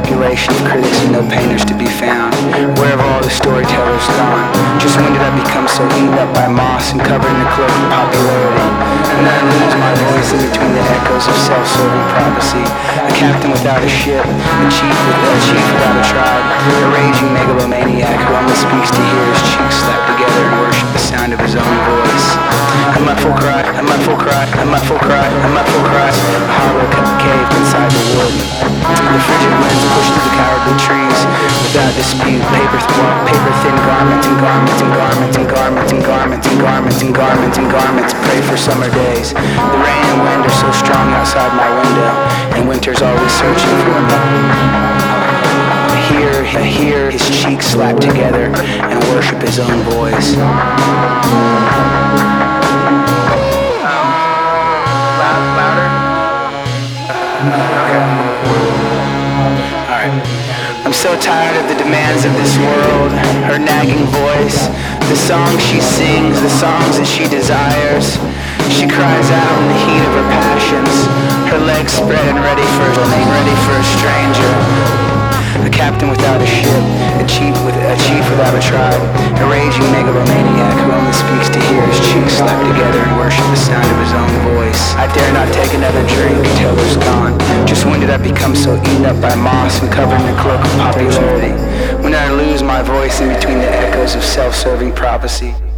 population of critics and no painters to be found. Where have all the storytellers gone? Just when did I become so eaten up by moss and covered in a cloak of popularity? When did I lose my voice in between the echoes of self-serving prophecy? A captain without a ship, a chief without a tribe, a raging megalomaniac who only speaks to hear his cheeks slap together and worship the sound of his own voice. A muffled cry, a muffled cry, a muffled cry, a muffled cry, a hollow cave inside the wood. The frigid winds push through the cowardly trees without dispute. Paper thin garments and garments and garments and garments and garments and garments and garments and garments pray for summer days. The rain and wind are so strong outside my window, and winter's always searching for me. Hear his cheeks slap together and worship his own voice. I'm so tired of the demands of this world, her nagging voice, the songs she sings, the songs that she desires. She cries out in the heat of her passions, her legs spread and ready for a stranger. A captain without a ship, a chief without a tribe, a raging megalomaniac who only speaks to hear his cheeks slap together and worship the sound of his own voice. I dare not take another drink until there's gone. Just when did I become so eaten up by moss and covered in a cloak of popularity? When did I lose my voice in between the echoes of self-serving prophecy?